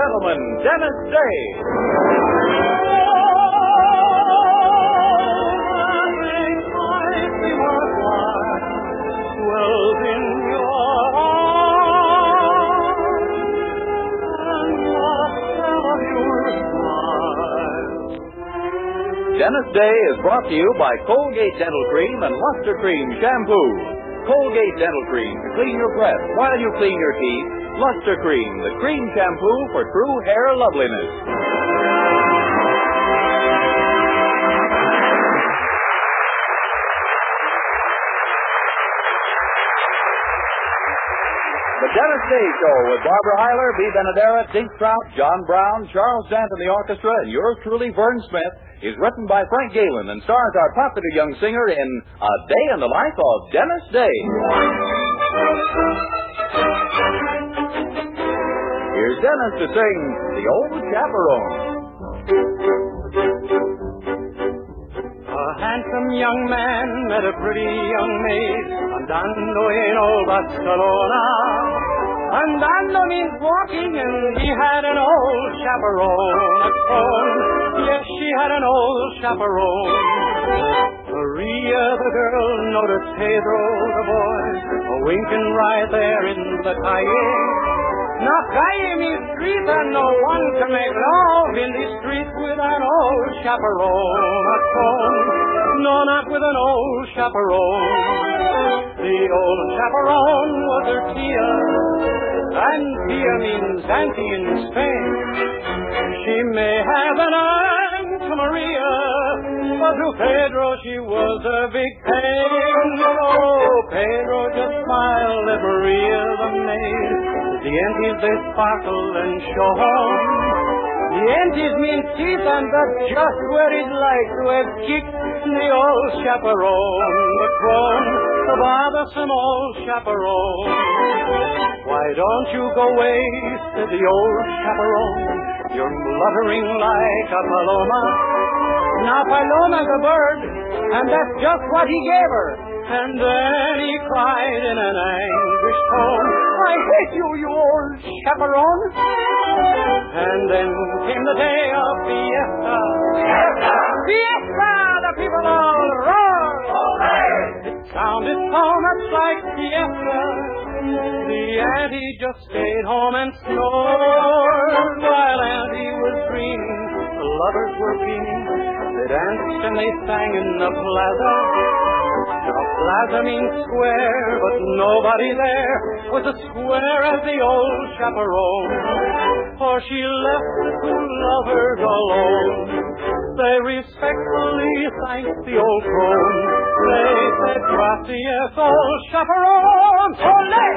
gentlemen, Dennis Day. Dennis Day is brought to you by Colgate Dental Cream and Luster Cream Shampoo. Colgate Dental Cream to clean your breath while you clean your teeth. Luster Cream, the cream shampoo for true hair loveliness. The Dennis Day Show with Barbara Heiler, B. Benaderet, Dink Trout, John Brown, Charles Dant and the orchestra, and yours truly, Vern Smith, is written by Frank Galen and stars our popular young singer in A Day in the Life of Dennis Day. Here's Dennis to sing The Old Chaperone. A handsome young man met a pretty young maid andando en old Barcelona. Andando means walking, and he had an old chaperone. Yes, she had an old chaperone. Maria, the girl, noticed Pedro, the boy, winking right there in the calle. Now, calle means street, and no one can make love in the street with an old chaperone. No, not with an old chaperone. The old chaperone was her tia, and tia means auntie in Spain. She may have an aunt to Maria, but to Pedro she was a big pain. Oh, Pedro just smiled at Maria, the maid. The aunties, they sparkle and show home. The aunties mean teeth, and that's just where he'd like to have kicked the old chaperone, the crone, the bothersome old chaperone. Why don't you go away, said the old chaperone. You're fluttering like a paloma. Now Paloma's a bird, and that's just what he gave her. And then he cried in an anguished tone, I hate you, you old chaperone. And then came the day of fiesta. Fiesta! Fiesta! The people all roared. It sounded so much like fiesta. The auntie just stayed home and snored. While auntie was dreaming, the lovers were beaming. They danced and they sang in the plaza. The plaza means square, but nobody there was as square as the old chaperone. For she left the two lovers alone. They respectfully thanked the old crone. They said, gracias, old chaperone. Ole!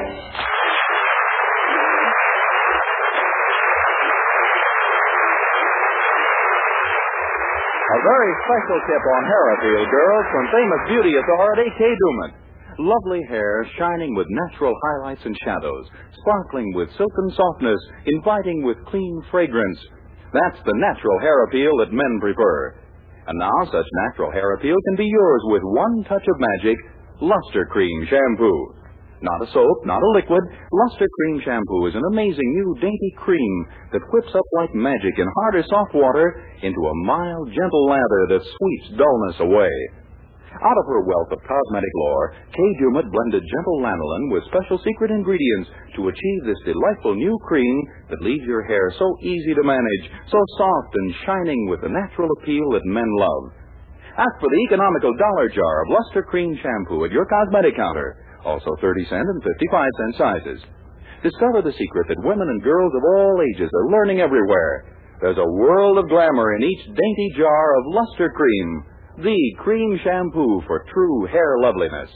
A very special tip on hair appeal, girls, from famous beauty authority Kay Daument. Lovely hair shining with natural highlights and shadows, sparkling with silken softness, inviting with clean fragrance. That's the natural hair appeal that men prefer. And now such natural hair appeal can be yours with one touch of magic, Luster Cream Shampoo. Not a soap, not a liquid, Luster Cream Shampoo is an amazing new dainty cream that whips up like magic in hard or soft water into a mild, gentle lather that sweeps dullness away. Out of her wealth of cosmetic lore, Kay Daument blended gentle lanolin with special secret ingredients to achieve this delightful new cream that leaves your hair so easy to manage, so soft and shining with the natural appeal that men love. Ask for the economical dollar jar of Luster Cream Shampoo at your cosmetic counter. Also 30-cent and 55-cent sizes. Discover the secret that women and girls of all ages are learning everywhere. There's a world of glamour in each dainty jar of Luster Cream, the cream shampoo for true hair loveliness.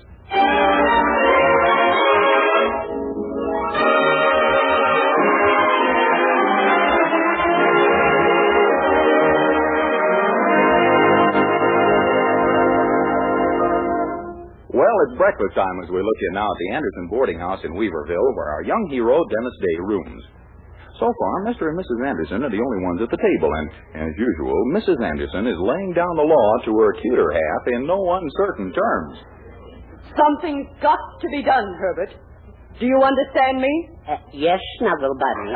Well, it's breakfast time as we look in now at the Anderson boarding house in Weaverville, where our young hero, Dennis Day, rooms. So far, Mr. and Mrs. Anderson are the only ones at the table, and, as usual, Mrs. Anderson is laying down the law to her cuter half in no uncertain terms. Something's got to be done, Herbert. Do you understand me? Yes, Snuggle Buddy.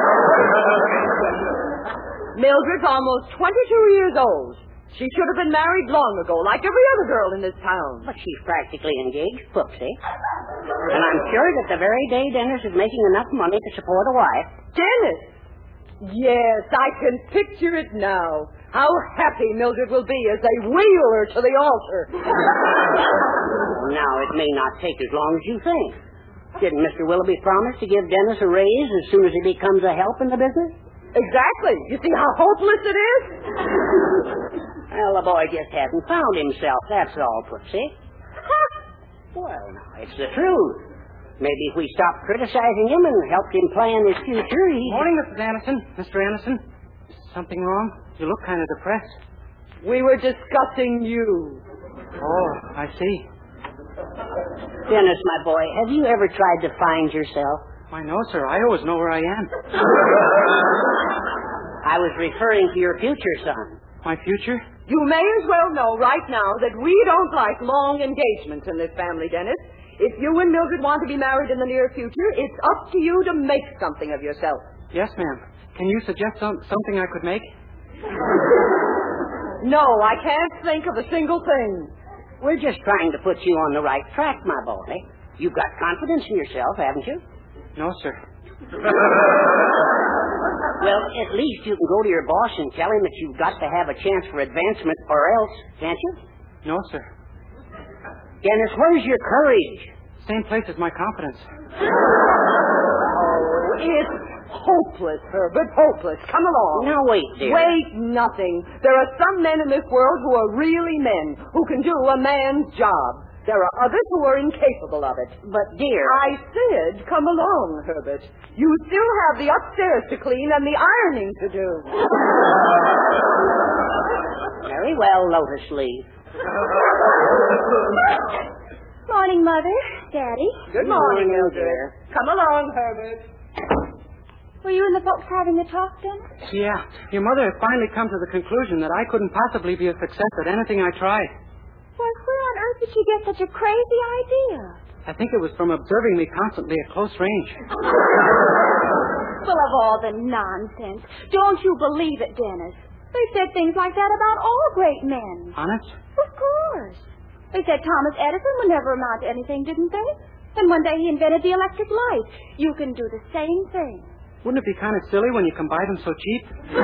Mildred's almost 22 years old. She should have been married long ago, like every other girl in this town. But she's practically engaged, Poopsie. And I'm sure that the very day Dennis is making enough money to support a wife. Dennis? Yes, I can picture it now. How happy Mildred will be as they wheel her to the altar. Now, it may not take as long as you think. Didn't Mr. Willoughby promise to give Dennis a raise as soon as he becomes a help in the business? Exactly. You see how hopeless it is? Well, the boy just hasn't found himself, that's all, Poopsie. Well, now, it's the truth. Maybe if we stopped criticizing him and helped him plan his future, he... Morning, Mrs. Anderson. Mr. Anderson. Is something wrong? You look kind of depressed. We were discussing you. Oh, I see. Dennis, my boy, have you ever tried to find yourself? Why, no, sir. I always know where I am. I was referring to your future, son. My future? You may as well know right now that we don't like long engagements in this family, Dennis. If you and Mildred want to be married in the near future, it's up to you to make something of yourself. Yes, ma'am. Can you suggest something I could make? No, I can't think of a single thing. We're just trying to put you on the right track, my boy. You've got confidence in yourself, haven't you? No, sir. Well, at least you can go to your boss and tell him that you've got to have a chance for advancement or else, can't you? No, sir. Dennis, where's your courage? Same place as my confidence. Oh, it's hopeless, Herbert, hopeless. Come along. Now, wait, dear. Wait nothing. There are some men in this world who are really men, who can do a man's job. There are others who are incapable of it. But, dear... I said, come along, Herbert. You still have the upstairs to clean and the ironing to do. Very well, Lotus Leaf. Morning, Mother. Daddy. Good morning, Mildred. dear. Come along, Herbert. Were you and the folks having a talk, Dennis? Yeah. Your mother had finally come to the conclusion that I couldn't possibly be a success at anything I tried. Well, where on earth did you get such a crazy idea? I think it was from observing me constantly at close range. Full of all the nonsense. Don't you believe it, Dennis? They said things like that about all great men. Honest? Of course. They said Thomas Edison would never amount to anything, didn't they? And one day he invented the electric light. You can do the same thing. Wouldn't it be kind of silly when you can buy them so cheap?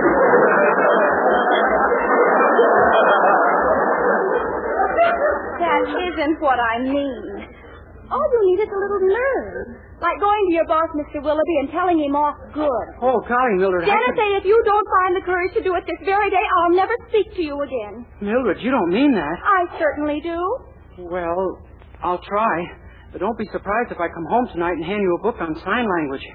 That isn't what I mean. All you need is a little nerve. Like going to your boss, Mr. Willoughby, and telling him off good. Oh, golly, Mildred. Dennis, if you don't find the courage to do it this very day, I'll never speak to you again. Mildred, you don't mean that. I certainly do. Well, I'll try. But don't be surprised if I come home tonight and hand you a book on sign language.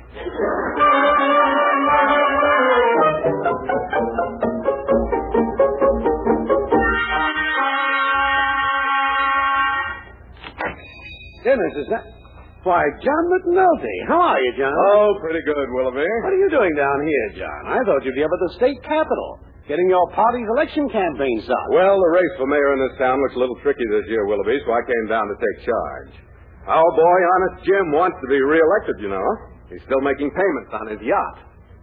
Dennis, is that... Why, John McNulty. How are you, John? Oh, pretty good, Willoughby. What are you doing down here, John? I thought you'd be up at the state capitol, getting your party's election campaign started. Well, the race for mayor in this town looks a little tricky this year, Willoughby, so I came down to take charge. Our boy, Honest Jim, wants to be reelected, you know. He's still making payments on his yacht.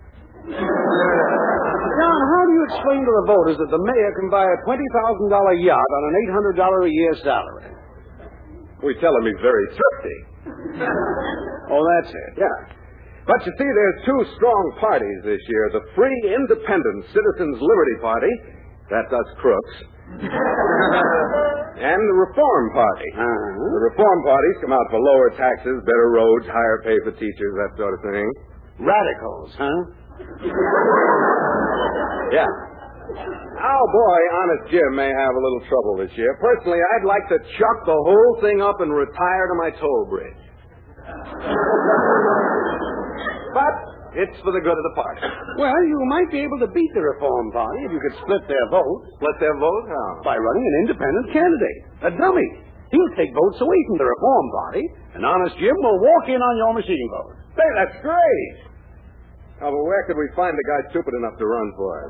John, how do you explain to the voters that the mayor can buy a $20,000 yacht on an $800 a year salary? We tell him he's very thrifty. Oh, that's it. Yeah. But you see, there's two strong parties this year. The Free Independent Citizens Liberty Party, that's us crooks, and the Reform Party. The Reform Parties come out for lower taxes, better roads, higher pay for teachers, that sort of thing. Radicals, huh? Yeah. Our boy, Honest Jim, may have a little trouble this year. Personally, I'd like to chuck the whole thing up and retire to my toll bridge. But it's for the good of the party. Well, you might be able to beat the Reform Party if you could split their vote. Split their vote? How? By running an independent candidate. A dummy. He'll take votes away from the Reform Party, and Honest Jim will walk in on your machine vote. Say, that's great. Oh, but where could we find a guy stupid enough to run for it?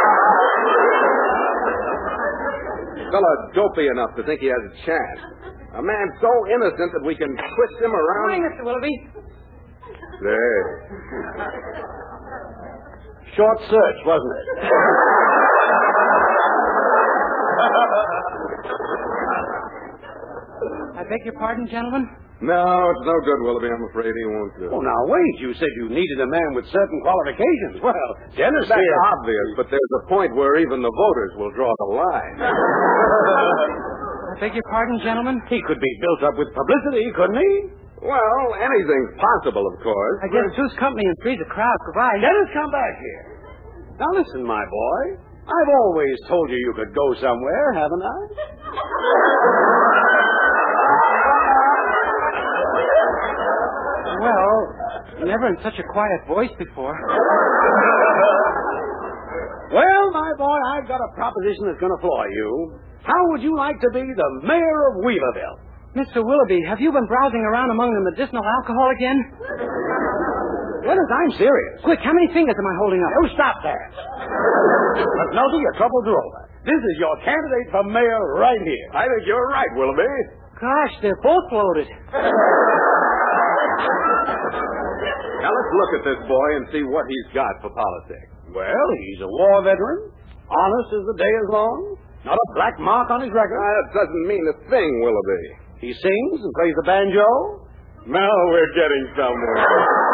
Fella dopey enough to think he has a chance. A man so innocent that we can twist him around. Morning, Mr. Willoughby. There. Short search, wasn't it? I beg your pardon, gentlemen? No, it's no good, Willoughby. I'm afraid he won't do it. Oh, now, wait. You said you needed a man with certain qualifications. Well, Dennis That's here... obvious, but there's a point where even the voters will draw the line. I beg your pardon, gentlemen? He could be built up with publicity, couldn't he? Well, anything's possible, of course. I guess two's company and three's a crowd. Goodbye. Dennis, come back here. Now, listen, my boy. I've always told you you could go somewhere, haven't I? Well, never in such a quiet voice before. Well, my boy, I've got a proposition that's going to floor you. How would you like to be the mayor of Wheelerville? Mr. Willoughby, have you been browsing around among the medicinal alcohol again? Dennis, I'm serious. Quick, how many fingers am I holding up? Oh, stop that. McNulty, your troubles are over. This is your candidate for mayor right here. I think you're right, Willoughby. Gosh, they're both loaded. Now, let's look at this boy and see what he's got for politics. Well, he's a war veteran, honest as the day is long, not a black mark on his record. That doesn't mean a thing, Willoughby. He sings and plays the banjo. Now we're getting somewhere.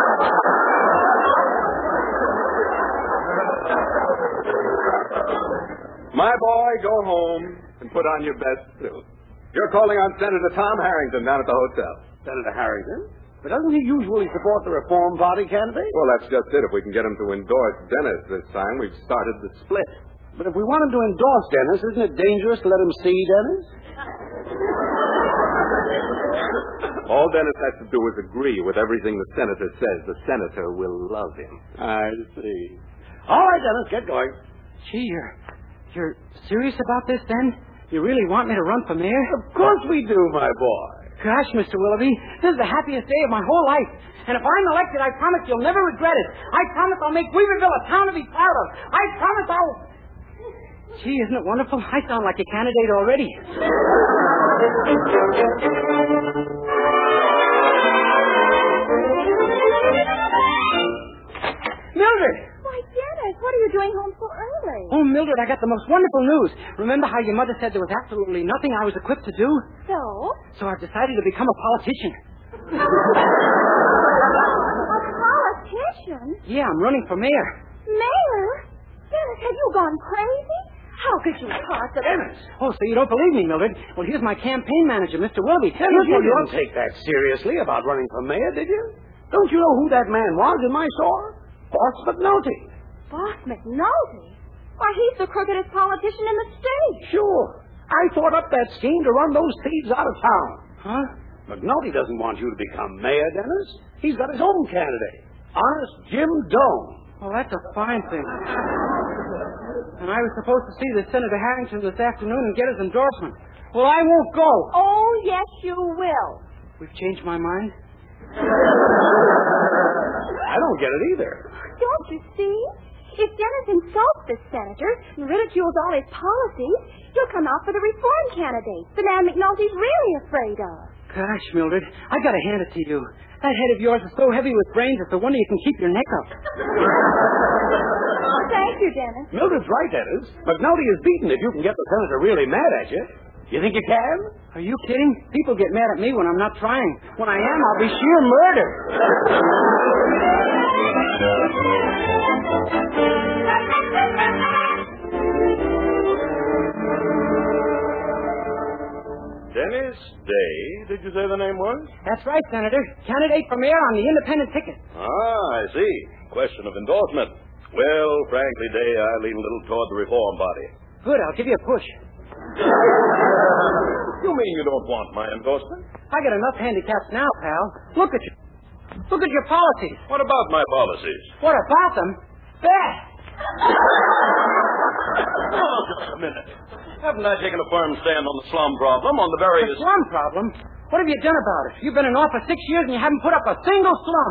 My boy, go home and put on your best suit. You're calling on Senator Tom Harrington down at the hotel. Senator Harrington? But doesn't he usually support the Reform Party candidate? Well, that's just it. If we can get him to endorse Dennis this time, we've started the split. But if we want him to endorse Dennis, isn't it dangerous to let him see Dennis? All Dennis has to do is agree with everything the senator says. The senator will love him. I see. All right, Dennis, get going. Gee, you're serious about this, then? You really want me to run for mayor? Of course we do, my boy. Gosh, Mr. Willoughby, this is the happiest day of my whole life. And if I'm elected, I promise you'll never regret it. I promise I'll make Weaverville a town to be proud of. I promise I'll... Gee, isn't it wonderful? I sound like a candidate already. Mildred! Why, Dennis, what are you doing home so early? Oh, Mildred, I got the most wonderful news. Remember how your mother said there was absolutely nothing I was equipped to do? So? So I've decided to become a politician. A politician? Yeah, I'm running for mayor. Mayor? Dennis, have you gone crazy? How could you possibly... Oh, so you don't believe me, Mildred? Well, here's my campaign manager, Mr. Willoughby. Dennis, you didn't take that seriously about running for mayor, did you? Don't you know who that man was in my store? Boss McNulty. Boss McNulty? Why, he's the crookedest politician in the state. Sure. I thought up that scheme to run those thieves out of town. Huh? McNulty doesn't want you to become mayor, Dennis. He's got his own candidate. Honest Jim Doan. Well, that's a fine thing. And I was supposed to see this Senator Harrington this afternoon and get his endorsement. Well, I won't go. Oh, yes, you will. We've changed my mind. I don't get it either. Don't you see? If Dennis insults this senator and ridicules all his policies, he'll come out for the reform candidate, the man McNulty's really afraid of. Gosh, Mildred, I gotta hand it to you. That head of yours is so heavy with brains, it's a wonder you can keep your neck up. Thank you, Dennis. Mildred's right, Dennis. McNulty is beaten if you can get the senator really mad at you. You think you can? Are you kidding? People get mad at me when I'm not trying. When I am, I'll be sheer murder. Dennis Day, did you say the name was? That's right, Senator. Candidate for mayor on the independent ticket. Ah, I see. Question of endorsement. Well, frankly, Day, I lean a little toward the Reform Party. Good, I'll give you a push. You mean you don't want my endorsement? I got enough handicaps now, pal. Look at you. Look at your policies. What about my policies? What about them? There! Oh, just a minute. Haven't I taken a firm stand on the slum problem, on the various... The slum problem? What have you done about it? You've been in office 6 years and you haven't put up a single slum.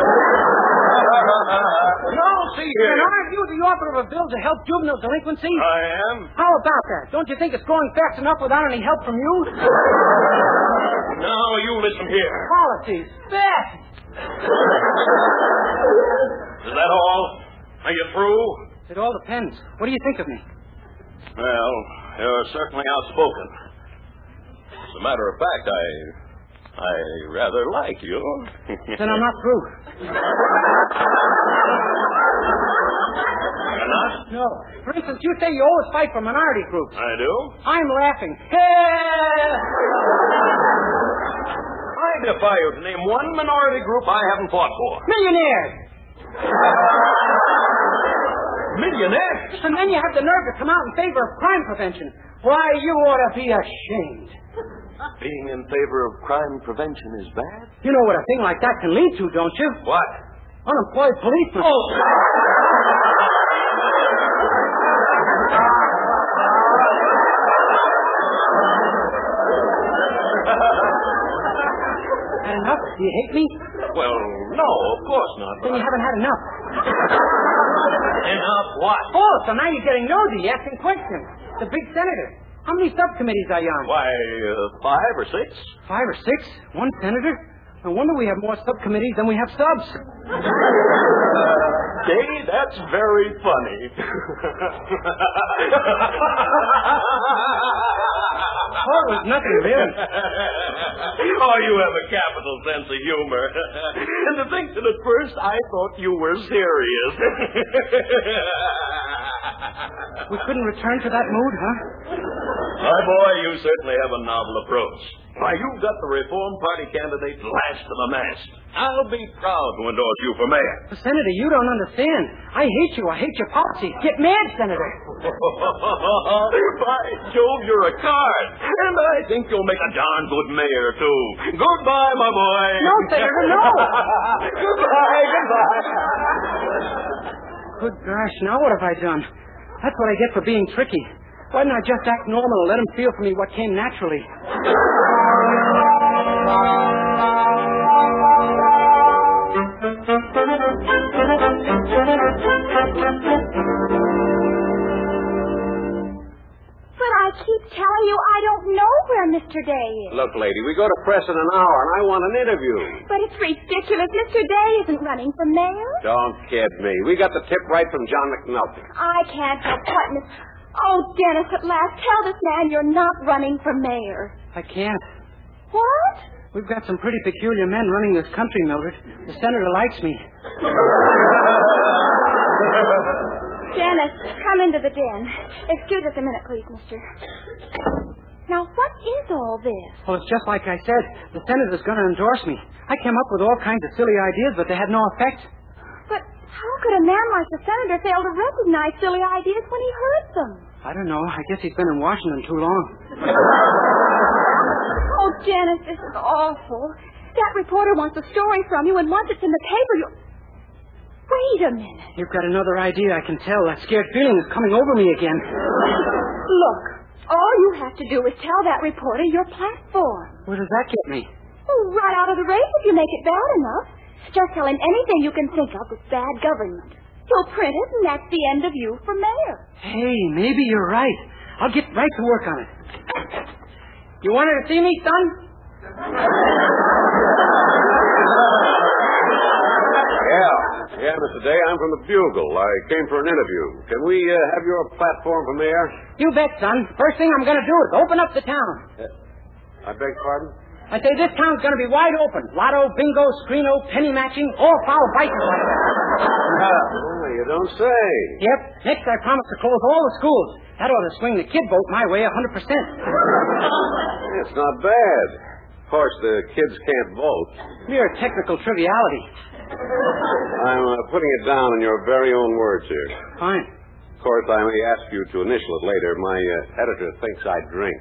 No, see here. And aren't you the author of a bill to help juvenile delinquency? I am. How about that? Don't you think it's going fast enough without any help from you? Now, you listen here. Policies. Best. Is that all? Are you through? It all depends. What do you think of me? Well, you're certainly outspoken. As a matter of fact, I rather like you. Then I'm not through. You're not? No. For instance, you say you always fight for minority groups. I do? I'm laughing. I defy you to name one minority group I haven't fought for. Millionaires. Millionaires? And then you have the nerve to come out in favor of crime prevention. Why, you ought to be ashamed. Being in favor of crime prevention is bad? You know what a thing like that can lead to, don't you? What? Unemployed policemen. Oh! Had enough? Do you hate me? Well, no, of course not. Then you haven't had enough. Enough what? Oh, so now you're getting nosy, asking questions. The big senator. How many subcommittees are you on? Why, 5 or 6? 5 or 6? One senator? No wonder we have more subcommittees than we have subs. Dave, that's very funny. Oh, it was nothing, really. Oh, you have a capital sense of humor. And to think that at first I thought you were serious. We couldn't return to that mood, huh? My boy, you certainly have a novel approach. Why, you've got the Reform Party candidate last to the mast. I'll be proud to endorse you for mayor. But, Senator, you don't understand. I hate you. I hate your policies. Get mad, Senator. By Jove, you're a card. And I think you'll make a darn good mayor, too. Goodbye, my boy. No, Senator, no. Goodbye. Good gosh, now what have I done? That's what I get for being tricky. Why didn't I just act normal and let him feel for me what came naturally? But I keep telling you I don't know where Mr. Day is. Look, lady, we go to press in an hour, and I want an interview. But it's ridiculous. Mr. Day isn't running for mayor. Don't kid me. We got the tip right from John McNulty. I can't help what Miss... Oh, Dennis, at last, tell this man you're not running for mayor. I can't. What? We've got some pretty peculiar men running this country, Mildred. The senator likes me. Dennis, come into the den. Excuse us a minute, please, mister. Now, what is all this? Well, it's just like I said. The senator's going to endorse me. I came up with all kinds of silly ideas, but they had no effect. But how could a man like the senator fail to recognize silly ideas when he heard them? I don't know. I guess he's been in Washington too long. Oh, Dennis, this is awful. That reporter wants a story from you, and once it's in the paper, you... Wait a minute. You've got another idea, I can tell. That scared feeling is coming over me again. Look, all you have to do is tell that reporter your platform. Where does that get me? Oh, right out of the race if you make it bad enough. Just tell him anything you can think of with bad government. He'll print it, and that's the end of you for mayor. Hey, maybe you're right. I'll get right to work on it. You wanted to see me, son? Yeah, Mr. Day, I'm from the Bugle. I came for an interview. Can we have your platform for mayor? You bet, son. First thing I'm going to do is open up the town. I beg pardon? I say this town's going to be wide open. Lotto, bingo, screeno, penny matching, all foul vices like that. Oh, you don't say. Yep. Next, I promise to close all the schools. That ought to swing the kid vote my way 100%. It's not bad. Of course, the kids can't vote. Mere technical triviality. I'm putting it down in your very own words here. Fine. Of course, I may ask you to initial it later. My editor thinks I drink.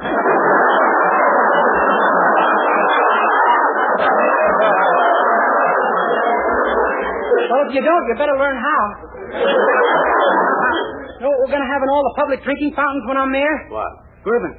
Well, if you don't, you better learn how. You know what we're going to have in all the public drinking fountains when I'm mayor? What? Bourbon.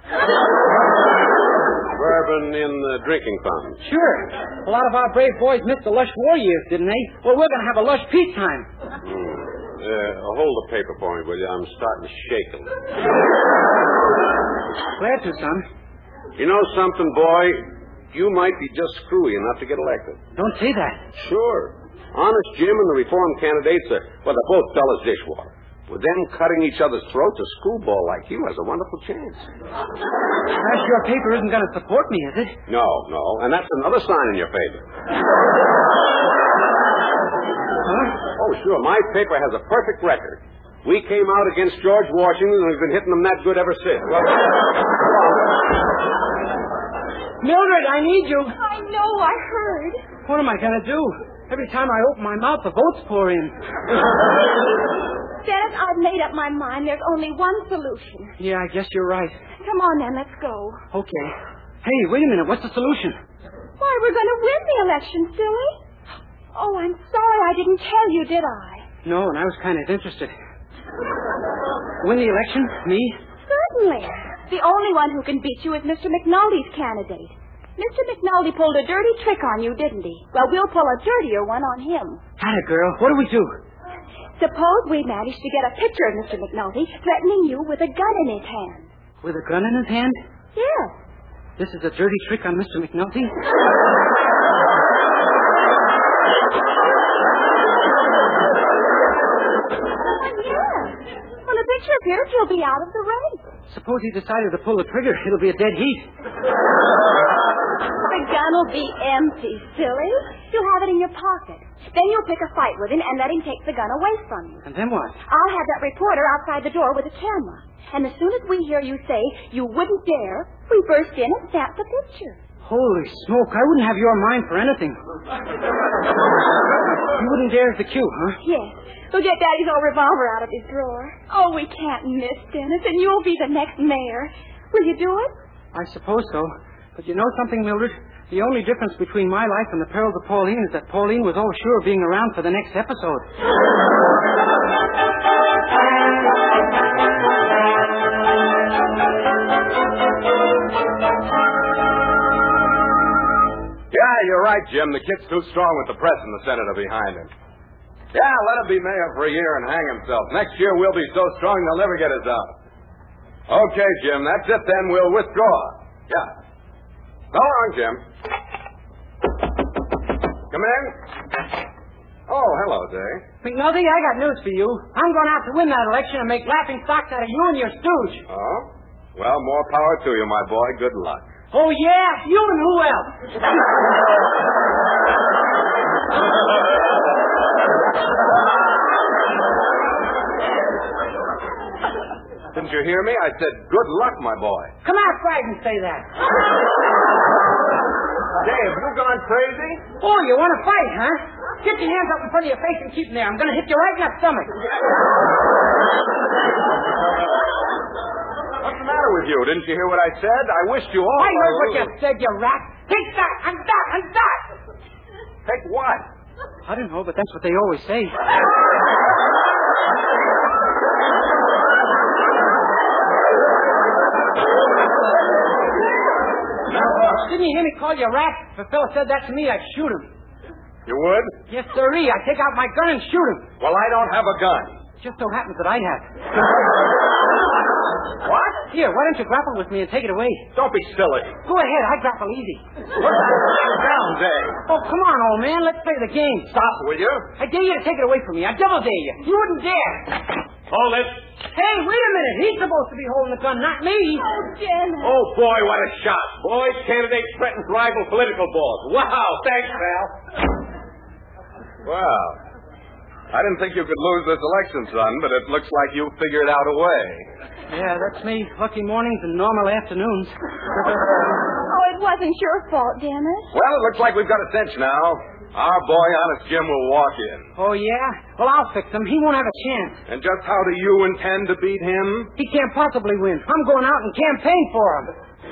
Bourbon in the drinking fountain. Sure. A lot of our brave boys missed the lush war years, didn't they? Well, we're going to have a lush peacetime. Hold the paper for me, will you? I'm starting to shake a little. Glad to, son. You know something, boy? You might be just screwy enough to get elected. Don't say that. Sure. Honest Jim and the reform candidates are, well, they're both dull as dishwater. With them cutting each other's throats, a screwball like you has a wonderful chance. Perhaps your paper isn't going to support me, is it? No. And that's another sign in your favor. Huh? Oh, sure. My paper has a perfect record. We came out against George Washington, and we've been hitting them that good ever since. Well, Mildred, I need you. I know, I heard. What am I going to do? Every time I open my mouth, the votes pour in. Dennis, I've made up my mind. There's only one solution. Yeah, I guess you're right. Come on, then, let's go. Okay. Hey, wait a minute. What's the solution? Why, we're going to win the election, silly. Oh, I'm sorry I didn't tell you, did I? No, and I was kind of interested. Win the election? Me? Certainly. The only one who can beat you is Mr. McNulty's candidate. Mr. McNulty pulled a dirty trick on you, didn't he? Well, we'll pull a dirtier one on him. Atta girl. What do we do? Suppose we manage to get a picture of Mr. McNulty threatening you with a gun in his hand. With a gun in his hand? Yes. This is a dirty trick on Mr. McNulty? Yes. When the picture appears, you'll be out of the race. Suppose he decided to pull the trigger. It'll be a dead heat. The gun will be empty, silly. You'll have it in your pocket. Then you'll pick a fight with him and let him take the gun away from you. And then what? I'll have that reporter outside the door with a camera. And as soon as we hear you say you wouldn't dare, we burst in and snap the picture. Holy smoke. I wouldn't have your mind for anything. You wouldn't dare as the cue, huh? Yes. We'll get Daddy's old revolver out of his drawer. Oh, we can't miss, Dennis, and you'll be the next mayor. Will you do it? I suppose so. But you know something, Mildred? The only difference between my life and the perils of Pauline is that Pauline was all sure of being around for the next episode. Yeah, you're right, Jim. The kid's too strong with the press and the senator behind him. Yeah, let him be mayor for a year and hang himself. Next year we'll be so strong they'll never get us out. Okay, Jim, that's it then. We'll withdraw. Yeah. So long, Jim. Come in. Oh, hello, Dave. McNulty, I got news for you. I'm going out to win that election and make laughing stocks out of you and your stooge. Oh? Well, more power to you, my boy. Good luck. Oh, yeah? You and who else? Didn't you hear me? I said, good luck, my boy. Come outside and say that. Dave, you gone crazy? Oh, you want to fight, huh? Get your hands up in front of your face and keep them there. I'm going to hit you right in the stomach. What's the matter with you? Didn't you hear what I said? I wished you all. I heard what you said, you rat. Take that and that and that. Take what? I don't know, but that's what they always say. Didn't you hear me call you a rat? If a fellow said that to me, I'd shoot him. You would? Yes, sirree. I'd take out my gun and shoot him. Well, I don't have a gun. It just so happens that I have. What? Here, why don't you grapple with me and take it away? Don't be silly. Go ahead. I grapple easy. Down, Dave. Oh, come on, old man. Let's play the game. Stop, will you? I dare you to take it away from me. I double dare you. You wouldn't dare. Hold it. Hey, wait a minute. He's supposed to be holding the gun, not me. Oh, Dennis. Oh, boy, what a shot. Boys, candidates threaten rival political balls. Wow, thanks, pal. Well, I didn't think you could lose this election, son, but it looks like you figured out a way. Yeah, that's me. Lucky mornings and normal afternoons. Oh, it wasn't your fault, Dennis. Well, it looks like we've got a cinch now. Our boy, Honest Jim, will walk in. Oh, yeah? Well, I'll fix him. He won't have a chance. And just how do you intend to beat him? He can't possibly win. I'm going out and campaign for him.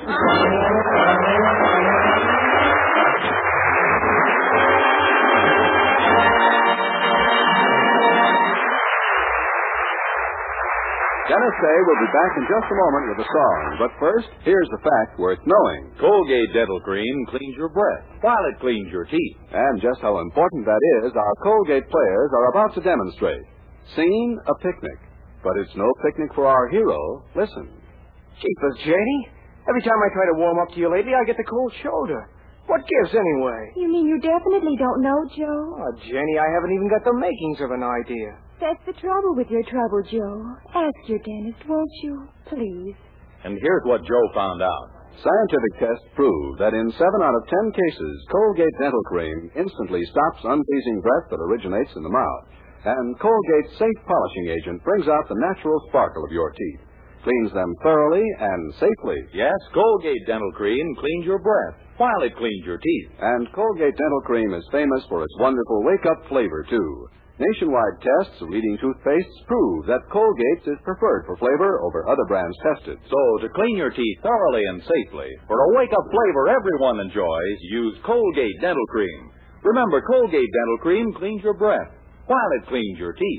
Dennis Day will be back in just a moment with a song. But first, here's the fact worth knowing. Colgate Dental Cream cleans your breath while it cleans your teeth. And just how important that is, our Colgate players are about to demonstrate. Singing a picnic. But it's no picnic for our hero. Listen. Jeepers, Janie. Every time I try to warm up to you lately, I get the cold shoulder. What gives, anyway? You mean you definitely don't know, Joe? Oh, Jenny, I haven't even got the makings of an idea. That's the trouble with your trouble, Joe. Ask your dentist, won't you? Please. And here's what Joe found out. Scientific tests prove that in 7 out of 10 cases, Colgate Dental Cream instantly stops unpleasing breath that originates in the mouth. And Colgate's safe polishing agent brings out the natural sparkle of your teeth, cleans them thoroughly and safely. Yes, Colgate Dental Cream cleans your breath while it cleans your teeth. And Colgate Dental Cream is famous for its wonderful wake-up flavor, too. Nationwide tests of leading toothpastes prove that Colgate's is preferred for flavor over other brands tested. So, to clean your teeth thoroughly and safely, for a wake-up flavor everyone enjoys, use Colgate Dental Cream. Remember, Colgate Dental Cream cleans your breath while it cleans your teeth.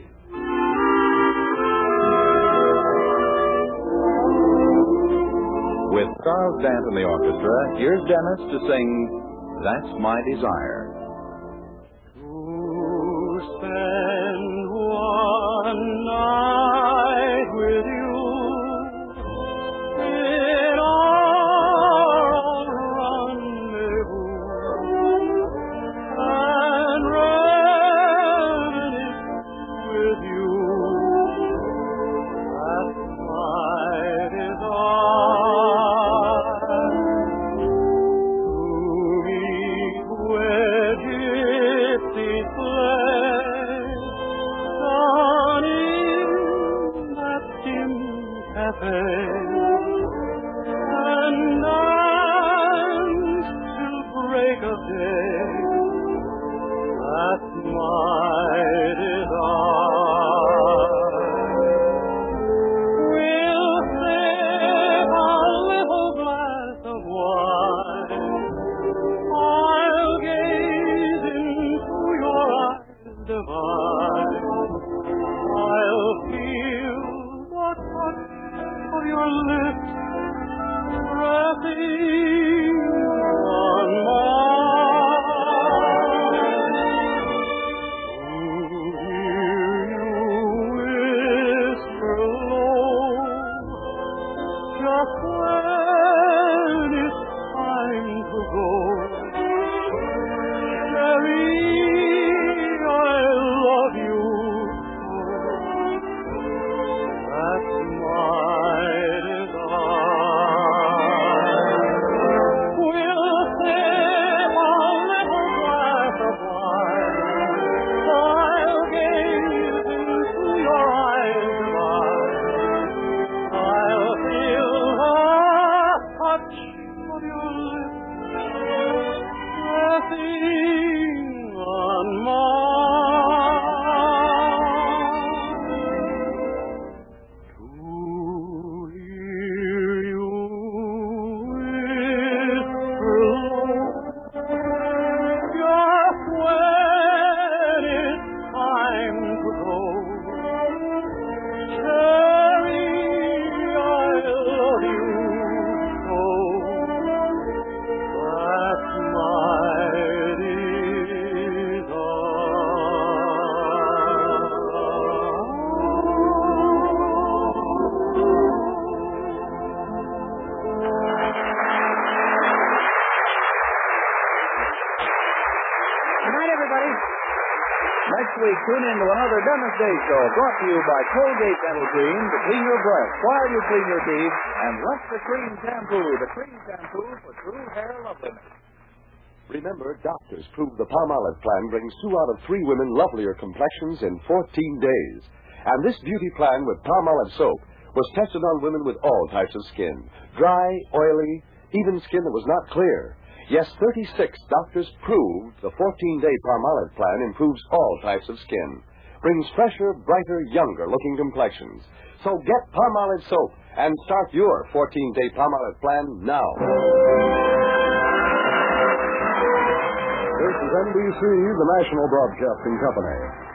With Charles Dant and the orchestra, here's Dennis to sing That's My Desire. Spend one night with you in our rendezvous and reminisce with you. That's my desire. To meet where gypsies play down in that dim cafe and dance till break of day. That's my desire. We'll save a little glass of wine. I'll gaze into your eyes divine. I'll feel the touch of your lips pressing on mine. To hear you whisper low, just when it's time to go. Sherry, I love you so. That's my desire. We'll save a little glass of wine. I'll gaze into your eyes divine. I'll feel the touch of your lips pressing on mine. To hear you whisper low, just when it's time to go. Cherry, I love you so. That's my Good night, everybody. Next week, tune in to another Dennis Day Show brought to you by Colgate Dental Cream to clean your breath while you clean your teeth, and Luster Cream Shampoo, the cream shampoo for true hair loveliness. Remember, doctors prove the Palmolive plan brings 2 out of 3 women lovelier complexions in 14 days. And this beauty plan with Palmolive soap was tested on women with all types of skin. Dry, oily, even skin that was not clear. Yes, 36 doctors proved the 14-day Palmolive plan improves all types of skin. Brings fresher, brighter, younger-looking complexions. So get Palmolive soap and start your 14-day Palmolive plan now. This is NBC, the National Broadcasting Company.